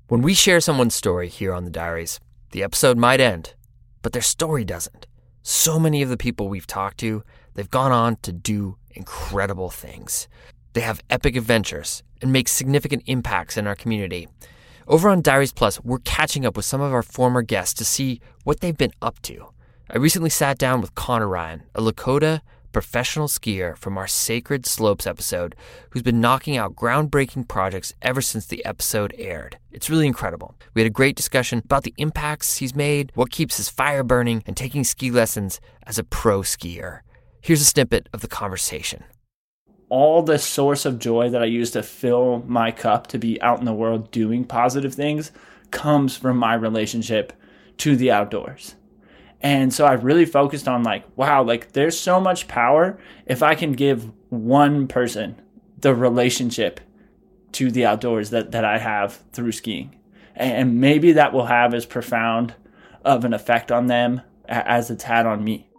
When we share someone's story here on the Diaries, the episode might end, but their story doesn't. So many of the people we've talked to, they've gone on to do incredible things. They have epic adventures and make significant impacts in our community. Over on Diaries Plus, we're catching up with some of our former guests to see what they've been up to. I recently sat down with Connor Ryan, a Lakota professional skier from our Sacred Slopes episode, who's been knocking out groundbreaking projects ever since the episode aired. It's really incredible. We had a great discussion about the impacts he's made, what keeps his fire burning, and taking ski lessons as a pro skier. Here's a snippet of the conversation. All the source of joy that I use to fill my cup to be out in the world doing positive things comes from my relationship to the outdoors. And so I really focused on wow, there's so much power if I can give one person the relationship to the outdoors that I have through skiing. And maybe that will have as profound of an effect on them as it's had on me.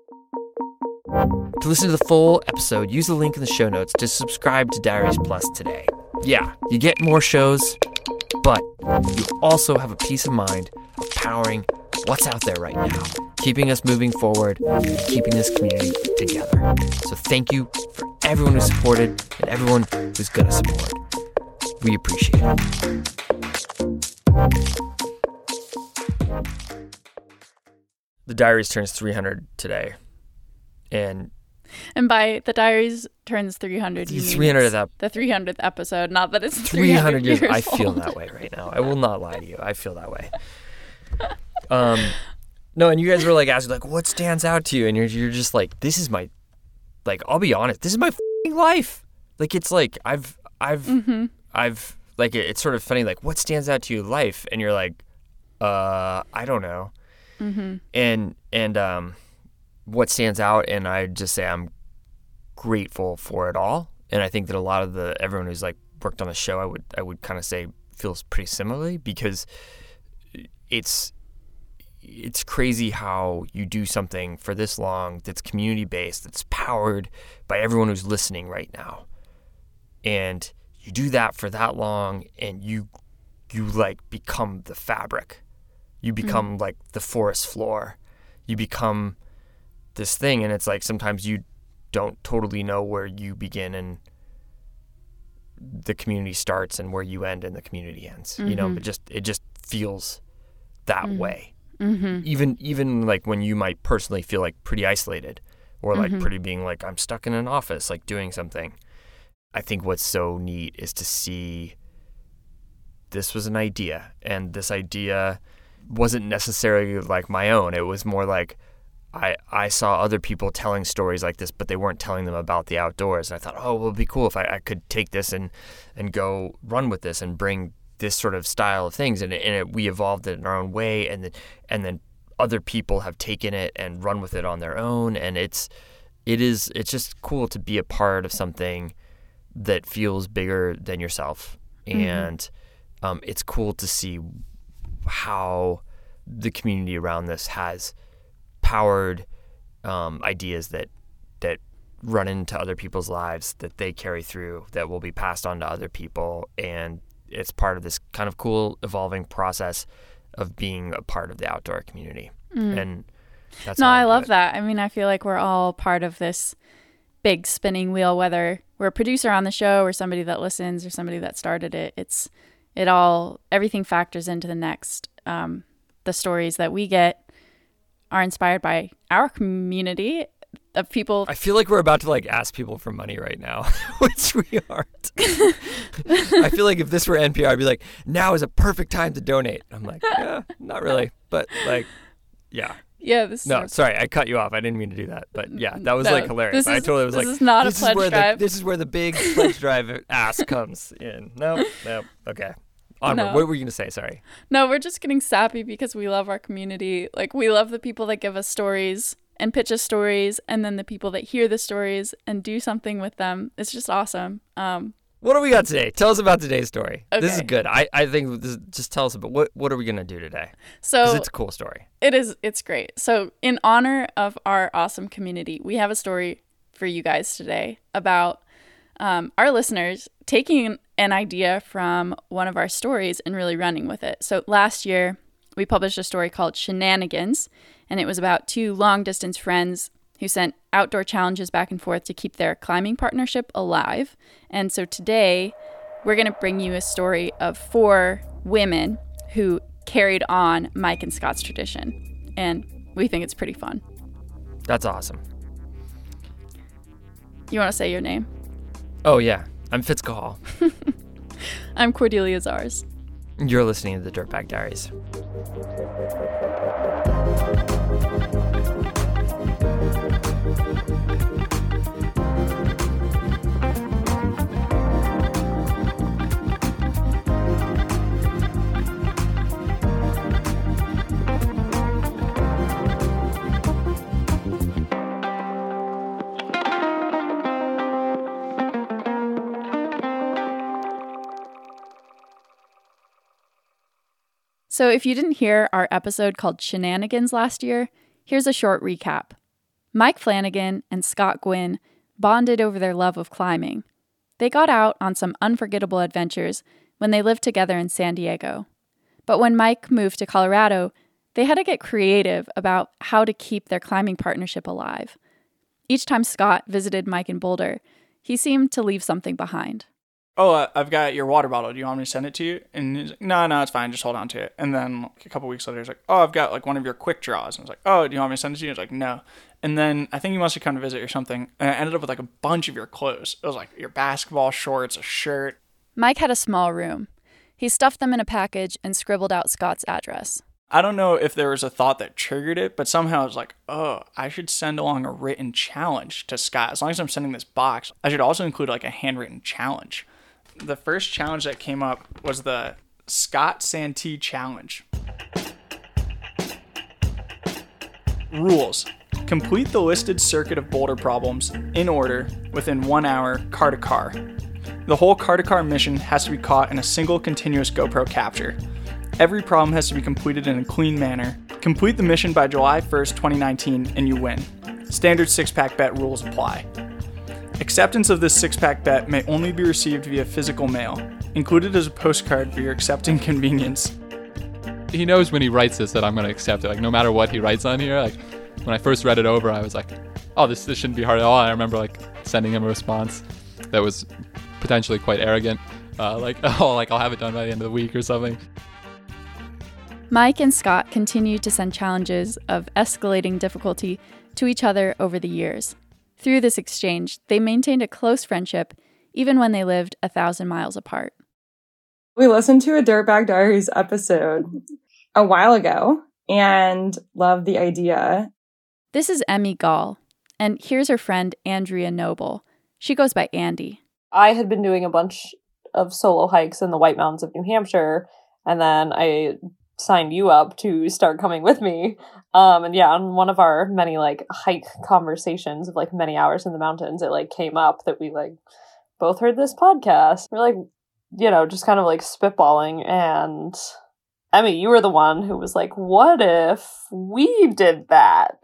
To listen to the full episode, use the link in the show notes to subscribe to Diaries Plus today. Yeah, you get more shows, but you also have a peace of mind of powering what's out there right now, keeping us moving forward, keeping this community together. So thank you for everyone who supported and everyone who's going to support. We appreciate it. The Diaries turns 300 today. And by the Diaries turns 300, you mean 300th the 300th episode, not that it's 300 years. I old. feel that way right now. I will not lie to you. I feel that way. No, and you guys were asking what stands out to you, and you're just this is my, I'll be honest, this is my f***ing life. It's it's sort of funny, what stands out to you in life, and you're I don't know. Mm-hmm. And what stands out, and I just say I'm grateful for it all, and I think that a lot of everyone who's worked on the show, I would kind of say feels pretty similarly, because it's crazy how you do something for this long that's community-based, that's powered by everyone who's listening right now. And you do that for that long, and you become the fabric. You become the forest floor. You become this thing, and it's sometimes you don't totally know where you begin and the community starts and where you end and the community ends. Mm-hmm. It just feels that way. Mm-hmm. Even when you might personally feel pretty isolated, or pretty being I'm stuck in an office doing something. I think what's so neat is to see this was an idea, and this idea wasn't necessarily my own. It was more I saw other people telling stories like this, but they weren't telling them about the outdoors. And I thought, well, it'd be cool if I could take this and go run with this and bring this sort of style of things. And we evolved it in our own way. And then other people have taken it and run with it on their own. And it's just cool to be a part of something that feels bigger than yourself. Mm-hmm. And it's cool to see how the community around this has powered ideas that run into other people's lives, that they carry through, that will be passed on to other people. And it's part of this kind of cool evolving process of being a part of the outdoor community. And that's I love that. I mean, I feel we're all part of this big spinning wheel, whether we're a producer on the show or somebody that listens or somebody that started it. Everything factors into the next. The stories that we get are inspired by our community of people. I feel we're about to ask people for money right now, which we aren't. I feel if this were NPR, I'd be now is a perfect time to donate. I'm yeah, not really, but yeah. Yeah, sorry, I cut you off. I didn't mean to do that, but yeah, that was hilarious. I totally was this is not a pledge drive. This is where the big pledge drive ask comes in. No, okay. Onward. No. What were you going to say? Sorry. No, we're just getting sappy because we love our community. We love the people that give us stories and pitch us stories, and then the people that hear the stories and do something with them. It's just awesome. What do we got today? Tell us about today's story. Okay. This is good. I think just tell us about what are we going to do today? So 'cause it's a cool story. It is. It's great. So in honor of our awesome community, we have a story for you guys today about our listeners taking an idea from one of our stories and really running with it. So last year, we published a story called Shenanigans, and it was about two long-distance friends who sent outdoor challenges back and forth to keep their climbing partnership alive. And so today, we're going to bring you a story of 4 women who carried on Mike and Scott's tradition. And we think it's pretty fun. That's awesome. You want to say your name? Oh, yeah. I'm Fitzcahall. I'm Cordelia Zars. You're listening to the Dirtbag Diaries. So if you didn't hear our episode called Shenanigans last year, here's a short recap. Mike Flanagan and Scott Gwynn bonded over their love of climbing. They got out on some unforgettable adventures when they lived together in San Diego. But when Mike moved to Colorado, they had to get creative about how to keep their climbing partnership alive. Each time Scott visited Mike in Boulder, he seemed to leave something behind. Oh, I've got your water bottle. Do you want me to send it to you? And he's like, no, it's fine. Just hold on to it. And then like, a couple weeks later, he's like, oh, I've got like one of your quick draws. And I was like, oh, do you want me to send it to you? He's like, no. And then I think you must have come to visit or something. And I ended up with like a bunch of your clothes. It was like your basketball shorts, a shirt. Mike had a small room. He stuffed them in a package and scribbled out Scott's address. I don't know if there was a thought that triggered it, but somehow I was like, oh, I should send along a written challenge to Scott. As long as I'm sending this box, I should also include like a handwritten challenge. The first challenge that came up was the Scott Santee Challenge. Rules. Complete the listed circuit of boulder problems in order within 1 hour, car to car. The whole car to car mission has to be caught in a single continuous GoPro capture. Every problem has to be completed in a clean manner. Complete the mission by July 1st, 2019, and you win. Standard 6-pack bet rules apply. Acceptance of this 6-pack bet may only be received via physical mail, included as a postcard for your accepting convenience. He knows when he writes this that I'm going to accept it. Like, no matter what he writes on here, like, when I first read it over, I was like, oh, this shouldn't be hard at all. I remember, like, sending him a response that was potentially quite arrogant. I'll have it done by the end of the week or something. Mike and Scott continued to send challenges of escalating difficulty to each other over the years. Through this exchange, they maintained a close friendship, even when they lived 1,000 miles apart. We listened to a Dirtbag Diaries episode a while ago and loved the idea. This is Emmy Gall, and here's her friend Andrea Noble. She goes by Andy. I had been doing a bunch of solo hikes in the White Mountains of New Hampshire, and then I signed you up to start coming with me. On one of our many like hike conversations of like many hours in the mountains, it like came up that we like both heard this podcast. We're like, just kind of like spitballing, and Emmy, you were the one who was like, what if we did that?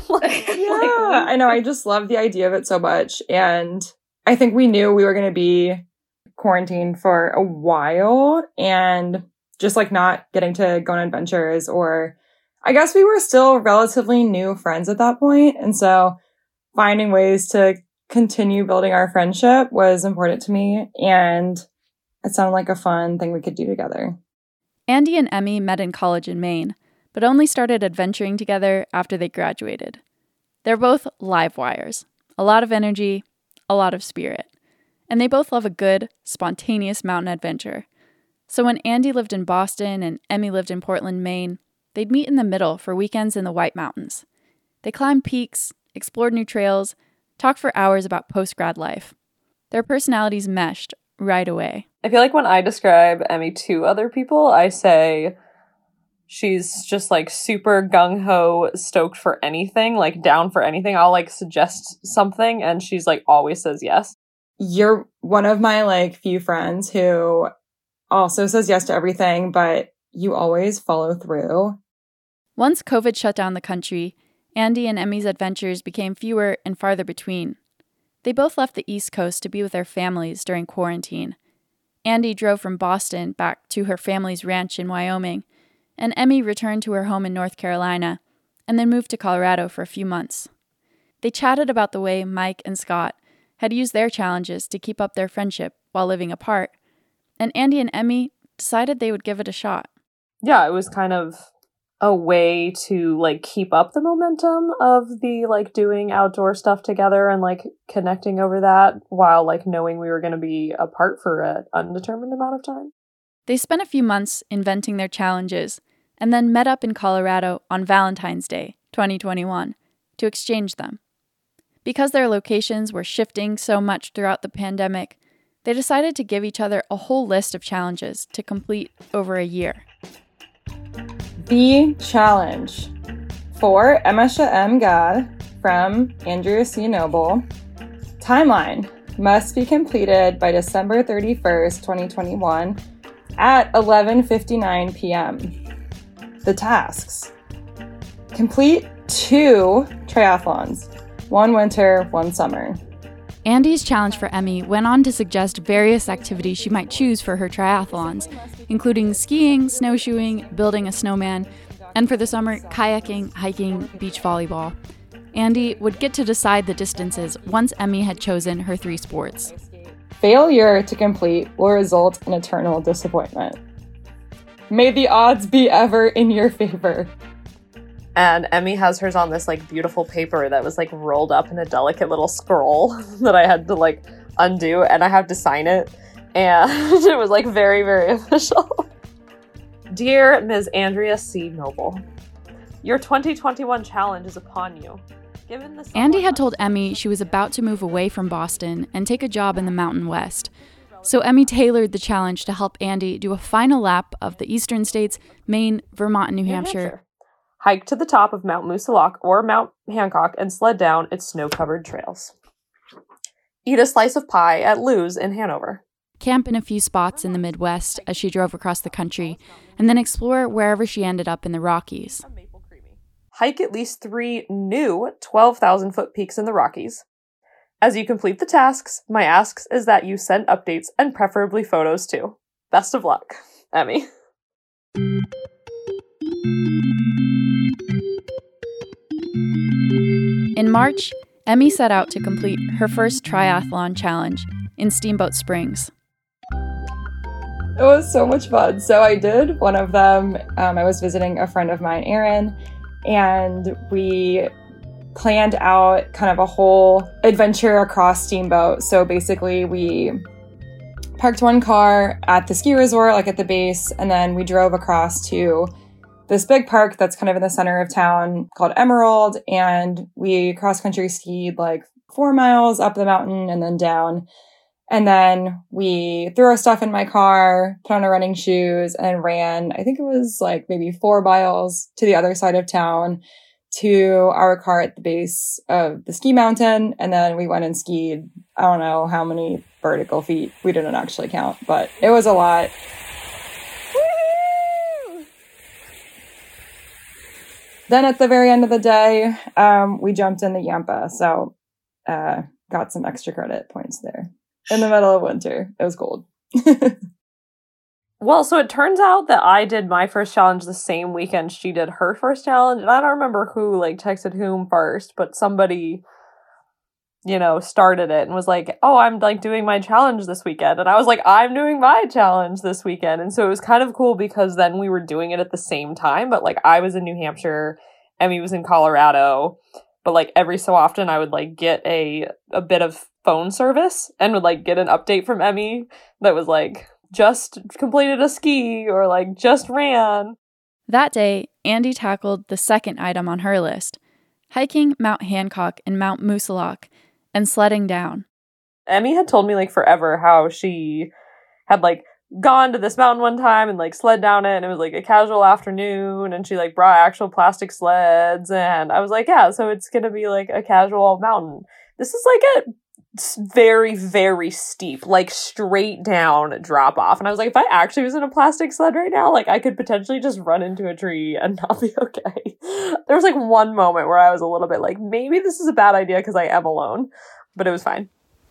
I know. I just love the idea of it so much. And I think we knew we were going to be quarantined for a while and just like not getting to go on adventures, or I guess we were still relatively new friends at that point. And so finding ways to continue building our friendship was important to me. And it sounded like a fun thing we could do together. Andy and Emmy met in college in Maine, but only started adventuring together after they graduated. They're both live wires, a lot of energy, a lot of spirit, and they both love a good, spontaneous mountain adventure. So when Andy lived in Boston and Emmy lived in Portland, Maine, they'd meet in the middle for weekends in the White Mountains. They climbed peaks, explored new trails, talked for hours about post-grad life. Their personalities meshed right away. I feel like when I describe Emmy to other people, I say she's just like super gung-ho, stoked for anything, like down for anything. I'll like suggest something and she's like always says yes. You're one of my like few friends who also says yes to everything, but you always follow through. Once COVID shut down the country, Andy and Emmy's adventures became fewer and farther between. They both left the East Coast to be with their families during quarantine. Andy drove from Boston back to her family's ranch in Wyoming, and Emmy returned to her home in North Carolina, and then moved to Colorado for a few months. They chatted about the way Mike and Scott had used their challenges to keep up their friendship while living apart, and Andy and Emmy decided they would give it a shot. Yeah, it was kind of a way to like keep up the momentum of the like doing outdoor stuff together and like connecting over that while like knowing we were going to be apart for an undetermined amount of time. They spent a few months inventing their challenges and then met up in Colorado on Valentine's Day, 2021, to exchange them. Because their locations were shifting so much throughout the pandemic, they decided to give each other a whole list of challenges to complete over a year. The challenge for Emesha M. God from Andrea C. Noble. Timeline must be completed by December 31st, 2021 at 11:59 p.m. The tasks. Complete 2 triathlons, 1 winter, 1 summer. Andy's challenge for Emmy went on to suggest various activities she might choose for her triathlons, including skiing, snowshoeing, building a snowman, and for the summer, kayaking, hiking, beach volleyball. Andy would get to decide the distances once Emmy had chosen her 3 sports. Failure to complete will result in eternal disappointment. May the odds be ever in your favor. And Emmy has hers on this like beautiful paper that was like rolled up in a delicate little scroll that I had to like undo, and I have to sign it. And it was like very, very official. Dear Ms. Andrea C. Noble, your 2021 challenge is upon you. Given the Andy had told Emmy she was about to move away from Boston and take a job in the Mountain West. So Emmy tailored the challenge to help Andy do a final lap of the eastern states, Maine, Vermont, and New Hampshire. Hike to the top of Mount Moosilauke or Mount Hancock and sled down its snow-covered trails. Eat a slice of pie at Lou's in Hanover. Camp in a few spots in the Midwest as she drove across the country, and then explore wherever she ended up in the Rockies. Hike at least 3 new 12,000-foot peaks in the Rockies. As you complete the tasks, my ask is that you send updates and preferably photos too. Best of luck, Emmy. In March, Emmy set out to complete her first triathlon challenge in Steamboat Springs. It was so much fun. So I did one of them. I was visiting a friend of mine, Erin, and we planned out kind of a whole adventure across Steamboat. So basically we parked one car at the ski resort, like at the base, and then we drove across to this big park that's kind of in the center of town called Emerald, and we cross-country skied like 4 miles up the mountain and then down. And then we threw our stuff in my car, put on our running shoes, and ran, I think it was like maybe 4 miles to the other side of town to our car at the base of the ski mountain. And then we went and skied, I don't know how many vertical feet. We didn't actually count, but it was a lot. Then at the very end of the day, we jumped in the Yampa. So got some extra credit points there. In the middle of winter. It was cold. Well, so it turns out that I did my first challenge the same weekend she did her first challenge. And I don't remember who like texted whom first, but somebody, you know, started it and was like, oh, I'm like doing my challenge this weekend. And I was like, I'm doing my challenge this weekend. And so it was kind of cool because then we were doing it at the same time. But like I was in New Hampshire, Emmy was in Colorado. But like every so often I would like get a bit of phone service and would like get an update from Emmy that was like just completed a ski or like just ran. That day, Andy tackled the second item on her list, hiking Mount Hancock and Mount Moosilauke and sledding down. Emmy had told me like forever how she had like gone to this mountain one time and like sled down it, and it was like a casual afternoon, and she like brought actual plastic sleds, and I was like, yeah, so it's gonna be like a casual mountain. This is like a very, very steep, like straight down drop off. And I was like, if I actually was in a plastic sled right now, like I could potentially just run into a tree and not be okay. There was like one moment where I was a little bit like, maybe this is a bad idea because I am alone, but it was fine.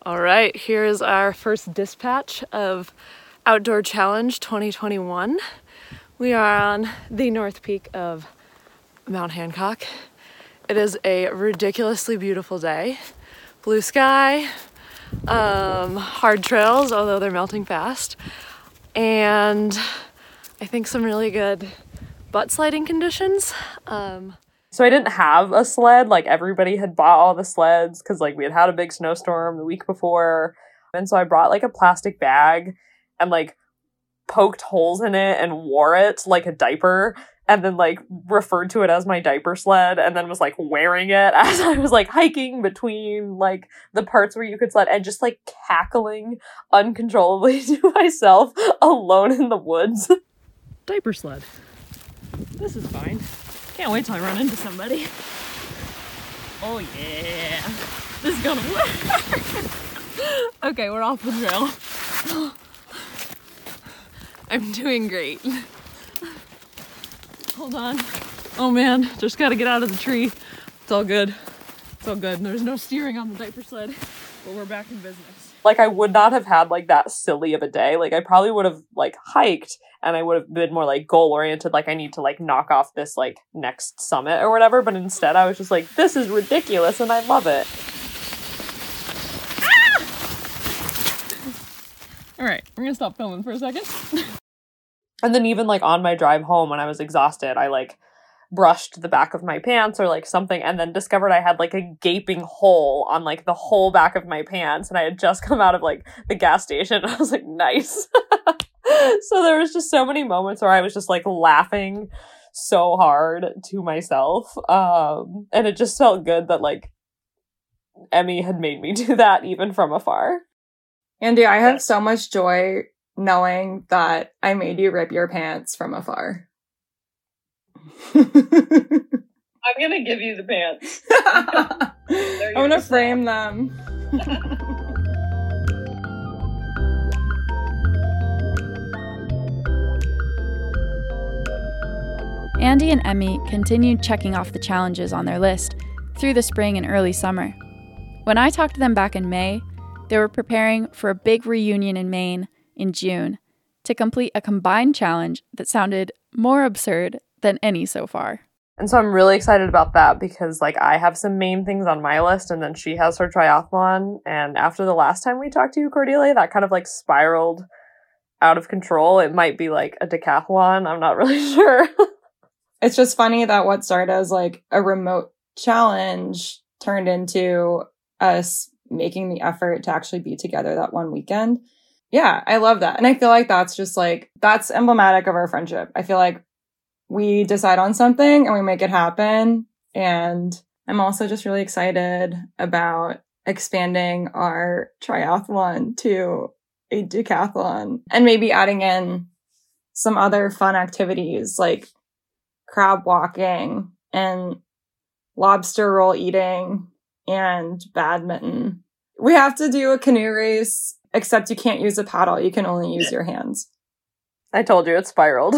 All right, here's our first dispatch of Outdoor Challenge 2021. We are on the north peak of Mount Hancock. It is a ridiculously beautiful day. Blue sky, hard trails, although they're melting fast, and I think some really good butt sliding conditions. So I didn't have a sled. Like, everybody had bought all the sleds because, like, we had had a big snowstorm the week before. And so I brought, like, a plastic bag and, like, poked holes in it and wore it like a diaper, and then, like, referred to it as my diaper sled, and then was, like, wearing it as I was, like, hiking between, like, the parts where you could sled, and just, like, cackling uncontrollably to myself alone in the woods. Diaper sled. This is fine. Can't wait till I run into somebody. Oh yeah, this is gonna work. Okay, we're off the trail. I'm doing great. Hold on. Oh man, just gotta get out of the tree. It's all good. It's all good. There's no steering on the diaper sled, but we're back in business. Like, I would not have had, like, that silly of a day. Like, I probably would have, like, hiked, and I would have been more, like, goal-oriented, like, I need to, like, knock off this, like, next summit or whatever, but instead I was just like, this is ridiculous, and I love it. Ah! All right, we're gonna stop filming for a second. And then even, like, on my drive home when I was exhausted, I, like, brushed the back of my pants or, like, something, and then discovered I had, like, a gaping hole on, like, the whole back of my pants, and I had just come out of, like, the gas station, and I was like, nice. So there was just so many moments where I was just, like, laughing so hard to myself, and it just felt good that, like, Emmy had made me do that even from afar. Andy, I have so much joy knowing that I made you rip your pants from afar. I'm gonna give you the pants. I'm gonna frame them. Andy and Emmy continued checking off the challenges on their list through the spring and early summer. When I talked to them back in May, they were preparing for a big reunion in Maine in June to complete a combined challenge that sounded more absurd than any so far. And so I'm really excited about that because, like, I have some main things on my list, and then she has her triathlon. And after the last time we talked to you, Cordelia, that kind of, like, spiraled out of control. It might be, like, a decathlon. I'm not really sure. It's just funny that what started as, like, a remote challenge turned into us making the effort to actually be together that one weekend. Yeah, I love that. And I feel like that's just, like, that's emblematic of our friendship. I feel like we decide on something and we make it happen. And I'm also just really excited about expanding our triathlon to a decathlon and maybe adding in some other fun activities like crab walking and lobster roll eating and badminton. We have to do a canoe race, except you can't use a paddle. You can only use your hands. I told you it spiraled.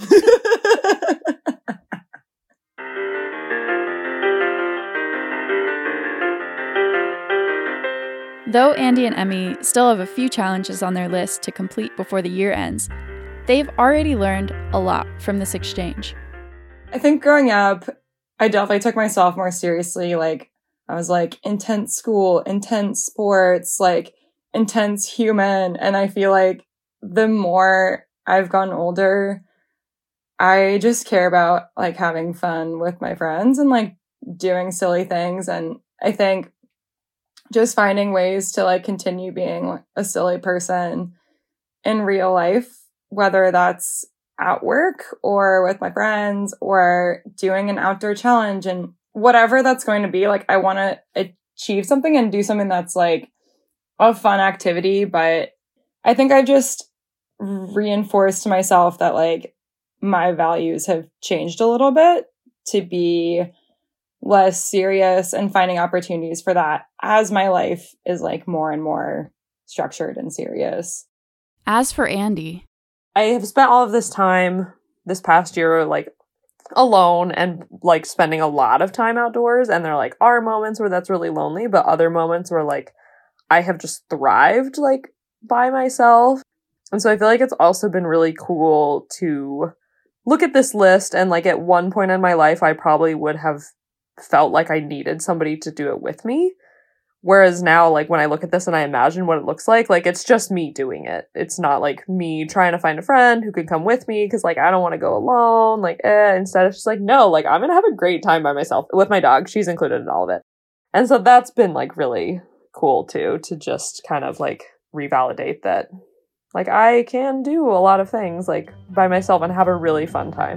Though Andy and Emmy still have a few challenges on their list to complete before the year ends, they've already learned a lot from this exchange. I think growing up, I definitely took myself more seriously. Like, I was like, intense school, intense sports, like, intense human. And I feel like the more I've gotten older, I just care about, like, having fun with my friends and, like, doing silly things. And I think just finding ways to, like, continue being a silly person in real life, whether that's at work or with my friends or doing an outdoor challenge and whatever that's going to be. Like, I want to achieve something and do something that's, like, a fun activity. But I think I just reinforced to myself that, like, my values have changed a little bit to be less serious and finding opportunities for that as my life is, like, more and more structured and serious. As for Andy, I have spent all of this time this past year, like, alone and, like, spending a lot of time outdoors. And there, like, are moments where that's really lonely, but other moments where, like, I have just thrived like by myself. And so I feel like it's also been really cool to look at this list, and like at one point in my life, I probably would have felt like I needed somebody to do it with me. Whereas now, like when I look at this and I imagine what it looks like it's just me doing it. It's not like me trying to find a friend who can come with me because like I don't want to go alone. Instead it's just like, no, like I'm going to have a great time by myself with my dog. She's included in all of it. And so that's been like really cool too, to just kind of like revalidate that like I can do a lot of things like by myself and have a really fun time.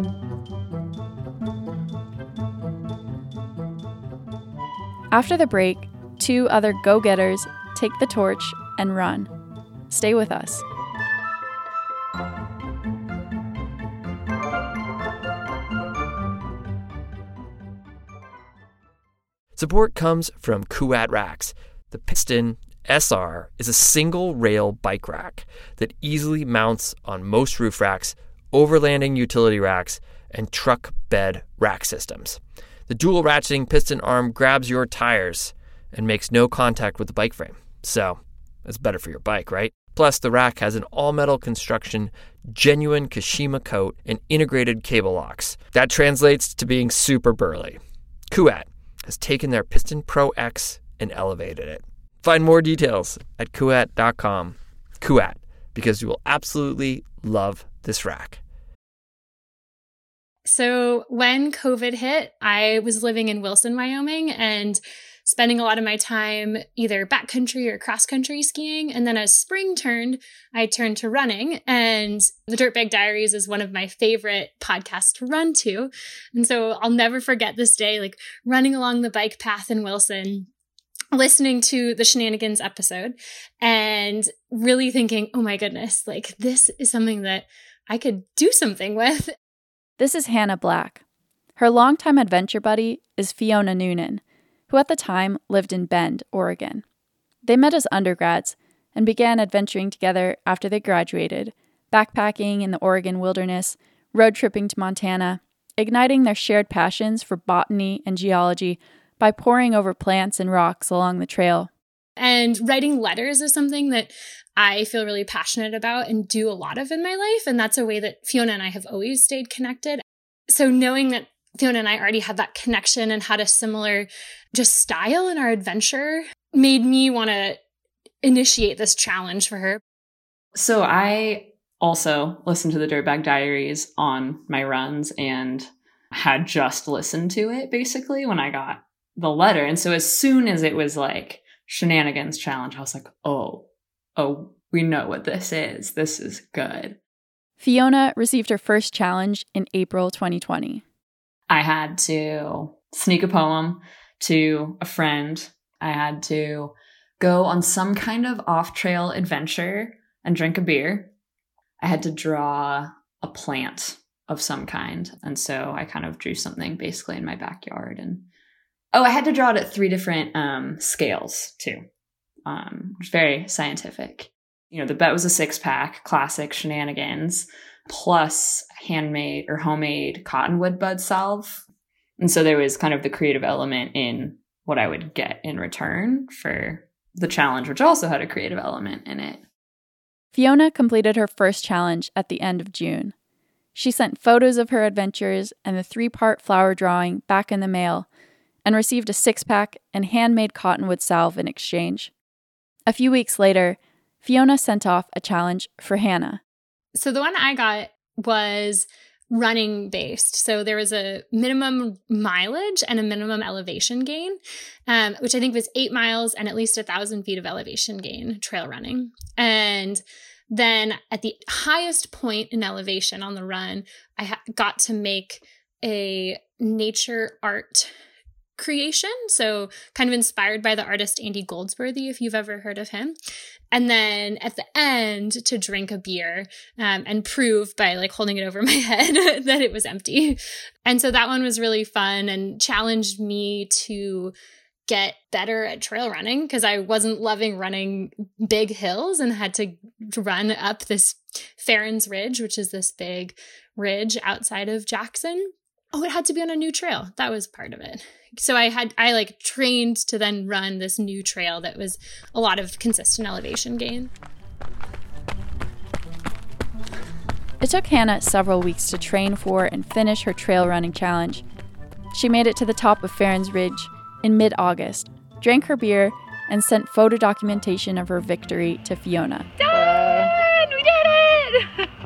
After the break, 2 other go-getters take the torch and run. Stay with us. Support comes from Kuat Racks. The Piston SR is a single rail bike rack that easily mounts on most roof racks, overlanding utility racks, and truck bed rack systems. The dual ratcheting piston arm grabs your tires and makes no contact with the bike frame. So, it's better for your bike, right? Plus, the rack has an all-metal construction, genuine Kashima coat, and integrated cable locks. That translates to being super burly. Kuat has taken their Piston Pro X and elevated it. Find more details at kuat.com. Kuat, because you will absolutely love this rack. So when COVID hit, I was living in Wilson, Wyoming, and spending a lot of my time either backcountry or cross-country skiing. And then as spring turned, I turned to running. And the Dirtbag Diaries is one of my favorite podcasts to run to. And so I'll never forget this day, like running along the bike path in Wilson, listening to the Shenanigans episode and really thinking, oh my goodness, like this is something that I could do something with. This is Hannah Black. Her longtime adventure buddy is Fiona Noonan, who at the time lived in Bend, Oregon. They met as undergrads and began adventuring together after they graduated, backpacking in the Oregon wilderness, road tripping to Montana, igniting their shared passions for botany and geology by poring over plants and rocks along the trail. And writing letters is something that I feel really passionate about and do a lot of in my life. And that's a way that Fiona and I have always stayed connected. So knowing that Fiona and I already had that connection and had a similar just style in our adventure made me want to initiate this challenge for her. So I also listened to the Dirtbag Diaries on my runs and had just listened to it basically when I got the letter. And so as soon as it was like Shenanigans challenge, I was like, oh, we know what this is. This is good. Fiona received her first challenge in April 2020. I had to sneak a poem to a friend. I had to go on some kind of off-trail adventure and drink a beer. I had to draw a plant of some kind. And so I kind of drew something basically in my backyard. And I had to draw it at 3 different scales too. Very scientific. You know, the bet was a 6-pack, classic Shenanigans, plus handmade or homemade cottonwood bud salve. And so there was kind of the creative element in what I would get in return for the challenge, which also had a creative element in it. Fiona completed her first challenge at the end of June. She sent photos of her adventures and the 3-part flower drawing back in the mail and received a 6-pack and handmade cottonwood salve in exchange. A few weeks later, Fiona sent off a challenge for Hannah. So the one I got was running based. So there was a minimum mileage and a minimum elevation gain, which I think was 8 miles and at least 1,000 feet of elevation gain trail running. And then at the highest point in elevation on the run, I got to make a nature art creation. So kind of inspired by the artist Andy Goldsworthy, if you've ever heard of him. And then at the end to drink a beer and prove by like holding it over my head that it was empty. And so that one was really fun and challenged me to get better at trail running because I wasn't loving running big hills and had to run up this Farron's Ridge, which is this big ridge outside of Jackson. Oh, it had to be on a new trail. That was part of it. So I like trained to then run this new trail that was a lot of consistent elevation gain. It took Hannah several weeks to train for and finish her trail running challenge. She made it to the top of Farron's Ridge in mid-August, drank her beer, and sent photo documentation of her victory to Fiona. Done! We did it!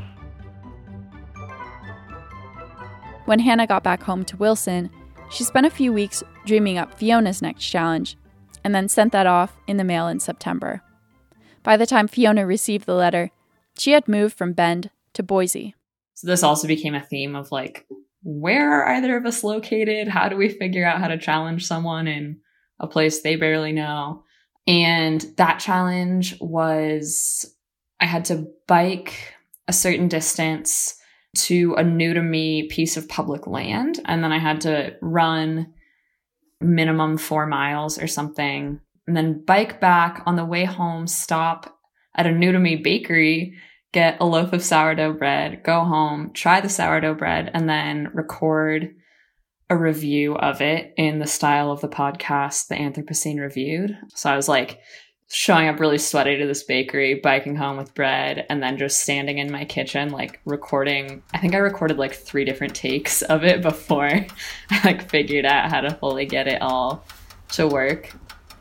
When Hannah got back home to Wilson, she spent a few weeks dreaming up Fiona's next challenge, and then sent that off in the mail in September. By the time Fiona received the letter, she had moved from Bend to Boise. So this also became a theme of like, where are either of us located? How do we figure out how to challenge someone in a place they barely know? And that challenge was, I had to bike a certain distance to a new to me piece of public land. And then I had to run minimum 4 miles or something, and then bike back on the way home, stop at a new to me bakery, get a loaf of sourdough bread, go home, try the sourdough bread, and then record a review of it in the style of the podcast, The Anthropocene Reviewed. So I was like showing up really sweaty to this bakery, biking home with bread, and then just standing in my kitchen, like recording. I think I recorded like 3 different takes of it before I like figured out how to fully get it all to work.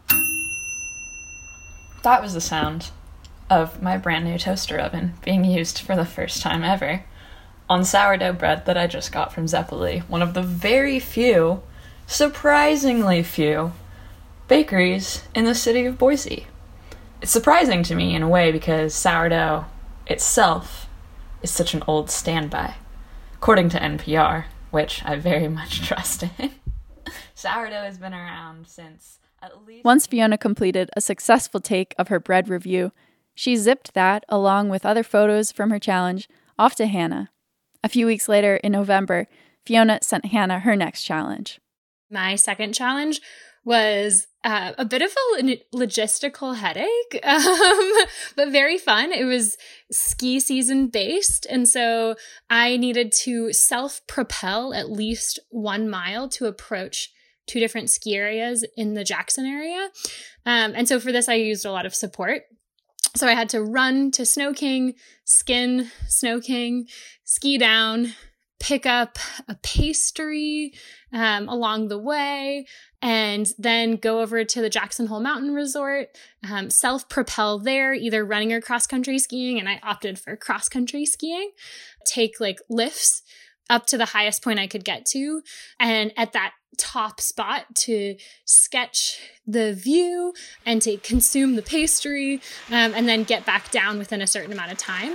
That was the sound of my brand new toaster oven being used for the first time ever on sourdough bread that I just got from Zeppeli, one of the very few, surprisingly few, bakeries in the city of Boise. It's surprising to me in a way because sourdough itself is such an old standby, according to NPR, which I very much trust in. Sourdough has been around since at least... Once Fiona completed a successful take of her bread review, she zipped that, along with other photos from her challenge, off to Hannah. A few weeks later, in November, Fiona sent Hannah her next challenge. My second challenge was a bit of a logistical headache, but very fun. It was ski season based, and so I needed to self-propel at least 1 mile to approach 2 different ski areas in the Jackson area. And so for this, I used a lot of support. So I had to run to Snow King, skin Snow King, ski down, pick up a pastry along the way, and then go over to the Jackson Hole Mountain Resort, self-propel there, either running or cross-country skiing, and I opted for cross-country skiing, take like lifts up to the highest point I could get to, and at that top spot to sketch the view and to consume the pastry, and then get back down within a certain amount of time.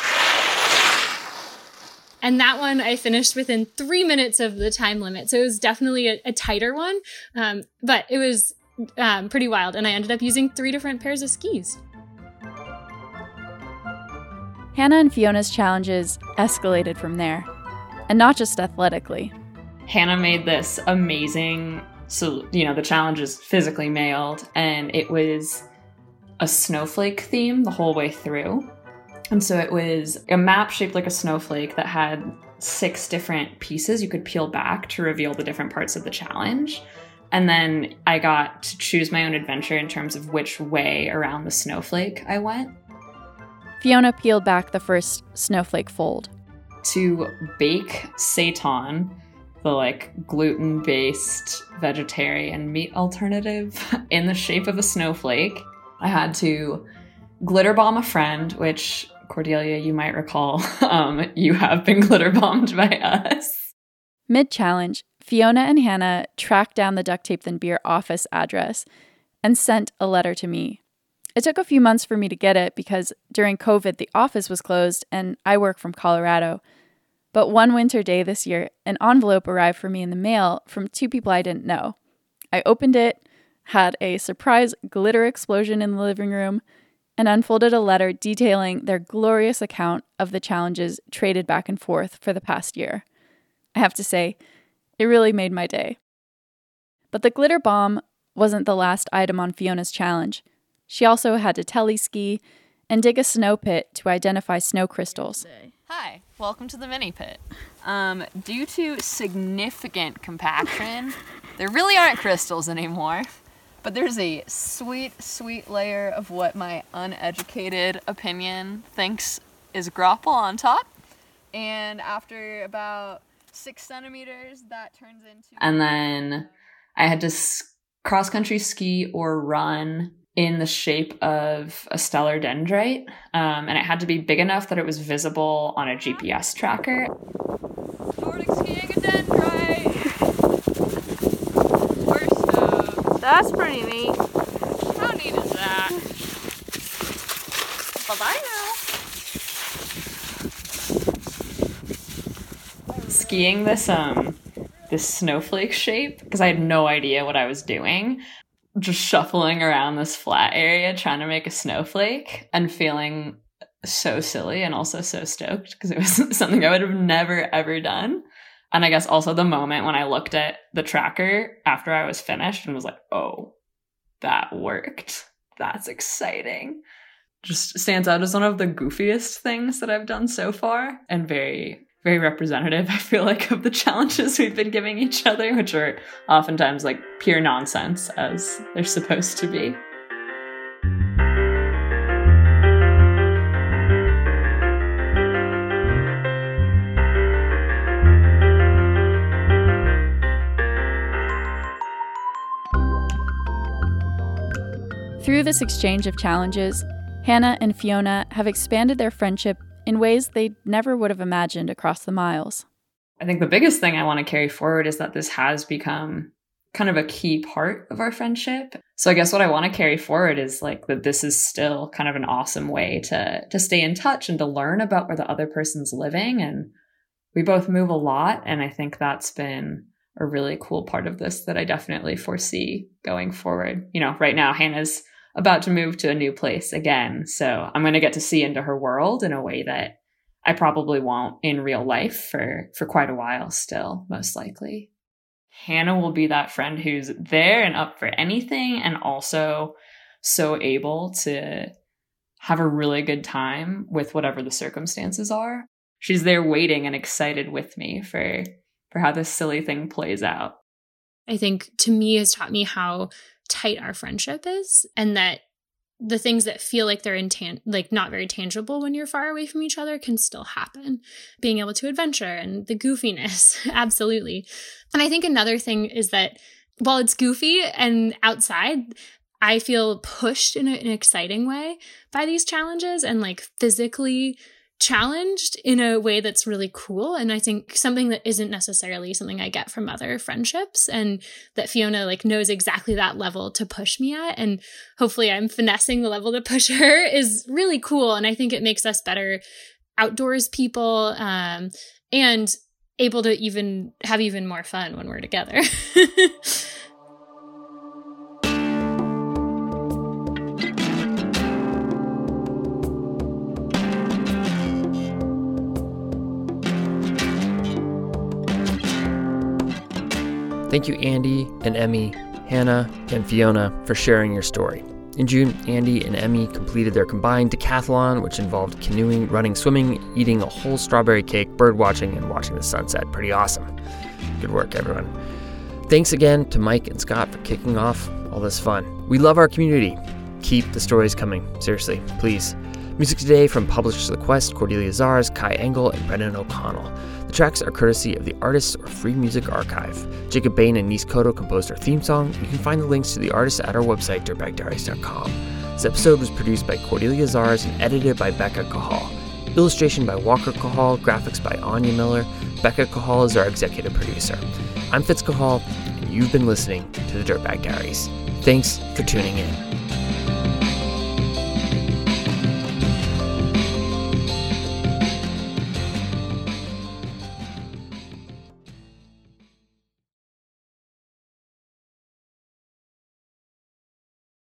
And that one I finished within 3 minutes of the time limit. So it was definitely a tighter one, but it was pretty wild. And I ended up using 3 different pairs of skis. Hannah and Fiona's challenges escalated from there, and not just athletically. Hannah made this amazing, so, you know, the challenge is physically mailed, and it was a snowflake theme the whole way through. And so it was a map shaped like a snowflake that had 6 different pieces you could peel back to reveal the different parts of the challenge. And then I got to choose my own adventure in terms of which way around the snowflake I went. Fiona peeled back the first snowflake fold. To bake seitan, the like gluten-based vegetarian meat alternative, in the shape of a snowflake, I had to glitter bomb a friend, which, Cordelia, you might recall, you have been glitter bombed by us. Mid-challenge, Fiona and Hannah tracked down the Duct Tape Than Beer office address and sent a letter to me. It took a few months for me to get it because during COVID, the office was closed and I work from Colorado. But one winter day this year, an envelope arrived for me in the mail from 2 people I didn't know. I opened it, had a surprise glitter explosion in the living room, and unfolded a letter detailing their glorious account of the challenges traded back and forth for the past year. I have to say, it really made my day. But the glitter bomb wasn't the last item on Fiona's challenge. She also had to teleski and dig a snow pit to identify snow crystals. Hi, Welcome to the mini pit. Due to significant compaction, there really aren't crystals anymore, but there's a sweet, sweet layer of what my uneducated opinion thinks is grapple on top. And after about 6 centimeters, that turns into... And then I had to cross-country ski or run in the shape of a stellar dendrite, and it had to be big enough that it was visible on a GPS tracker. Nordic skiing a dendrite! We're stoked. That's pretty neat. How neat is that? Bye-bye now. Skiing this snowflake shape, because I had no idea what I was doing. Just shuffling around this flat area trying to make a snowflake and feeling so silly and also so stoked because it was something I would have never ever done. And I guess also the moment when I looked at the tracker after I was finished and was like, oh, that worked. That's exciting. Just stands out as one of the goofiest things that I've done so far, and very, very representative, I feel like, of the challenges we've been giving each other, which are oftentimes like pure nonsense, as they're supposed to be. Through this exchange of challenges, Hannah and Fiona have expanded their friendship in ways they never would have imagined across the miles. I think the biggest thing I want to carry forward is that this has become kind of a key part of our friendship. So I guess what I want to carry forward is like that this is still kind of an awesome way to stay in touch and to learn about where the other person's living. And we both move a lot, and I think that's been a really cool part of this that I definitely foresee going forward. You know, right now Hannah's about to move to a new place again. So I'm going to get to see into her world in a way that I probably won't in real life for quite a while still, most likely. Hannah will be that friend who's there and up for anything, and also so able to have a really good time with whatever the circumstances are. She's there waiting and excited with me for how this silly thing plays out. I think to me has taught me how tight our friendship is, and that the things that feel like they're not very tangible when you're far away from each other can still happen. Being able to adventure and the goofiness, absolutely. And I think another thing is that while it's goofy and outside, I feel pushed in an exciting way by these challenges and like physically challenged in a way that's really cool. And I think something that isn't necessarily something I get from other friendships, and that Fiona like knows exactly that level to push me at. And hopefully I'm finessing the level to push her is really cool. And I think it makes us better outdoors people, and able to even have even more fun when we're together. Thank you, Andy and Emmy, Hannah and Fiona, for sharing your story. In June, Andy and Emmy completed their combined decathlon, which involved canoeing, running, swimming, eating a whole strawberry cake, bird watching, and watching the sunset. Pretty awesome. Good work, everyone. Thanks again to Mike and Scott for kicking off all this fun. We love our community. Keep the stories coming. Seriously, please. Music today from Publishers of the Quest, Cordelia Zars, Kai Engel, and Brendan O'Connell. The tracks are courtesy of the Artists or Free Music Archive. Jacob Bain and Nis Koto composed our theme song. You can find the links to the artists at our website, dirtbagdiaries.com. This episode was produced by Cordelia Zars and edited by Becca Cahal. Illustration by Walker Cahal, graphics by Anya Miller. Becca Cahal is our executive producer. I'm Fitz Cahal, and you've been listening to the Dirtbag Diaries. Thanks for tuning in.